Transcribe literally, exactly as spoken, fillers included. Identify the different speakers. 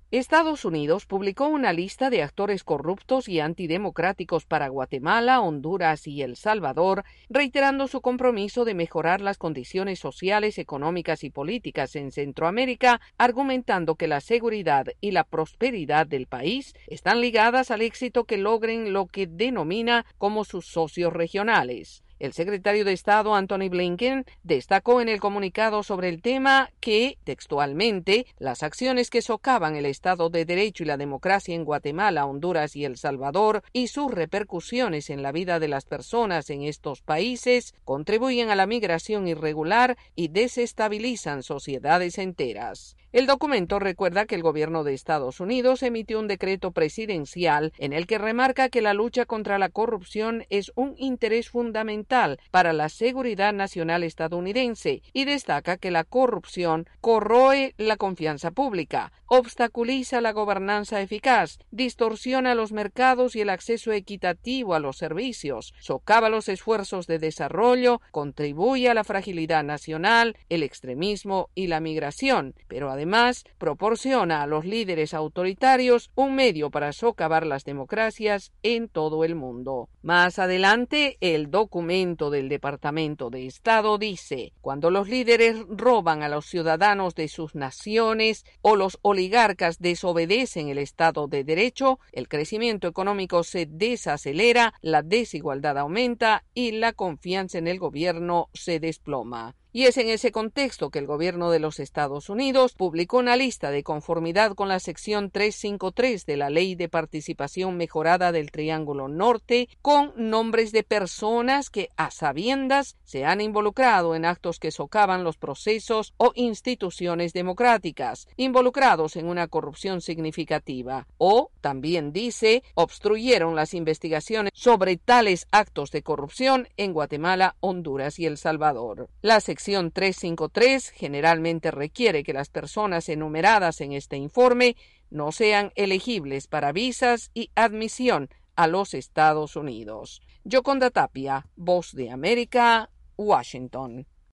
Speaker 1: Estados Unidos publicó una lista de actores corruptos y antidemocráticos para Guatemala, Honduras y El Salvador, reiterando su compromiso de mejorar las condiciones sociales, económicas y políticas en Centroamérica, argumentando que la seguridad y la prosperidad del país están ligadas al éxito que logren lo que denomina como sus socios regionales. El secretario de Estado Antony Blinken destacó en el comunicado sobre el tema que, textualmente, las acciones que socavan el Estado de Derecho y la democracia en Guatemala, Honduras y El Salvador y sus repercusiones en la vida de las personas en estos países contribuyen a la migración irregular y desestabilizan sociedades enteras. El documento recuerda que el gobierno de Estados Unidos emitió un decreto presidencial en el que remarca que la lucha contra la corrupción es un interés fundamental para la seguridad nacional estadounidense y destaca que la corrupción corroe la confianza pública, obstaculiza la gobernanza eficaz, distorsiona los mercados y el acceso equitativo a los servicios, socava los esfuerzos de desarrollo, contribuye a la fragilidad nacional, el extremismo y la migración, pero además proporciona a los líderes autoritarios un medio para socavar las democracias en todo el mundo. Más adelante, el documento del Departamento de Estado dice: cuando los líderes roban a los ciudadanos de sus naciones o los oligarcas desobedecen el Estado de Derecho, el crecimiento económico se desacelera, la desigualdad aumenta y la confianza en el gobierno se desploma. Y es en ese contexto que el gobierno de los Estados Unidos publicó una lista de conformidad con la sección trescientos cincuenta y tres de la Ley de Participación Mejorada del Triángulo Norte, con nombres de personas que, a sabiendas, se han involucrado en actos que socavan los procesos o instituciones democráticas, involucrados en una corrupción significativa, o, también dice, obstruyeron las investigaciones sobre tales actos de corrupción en Guatemala, Honduras y El Salvador. La sección trescientos cincuenta y tres generalmente requiere que las personas enumeradas en este informe no sean elegibles para visas y admisión a los Estados Unidos. Yoconda Tapia, Voz de América, Washington.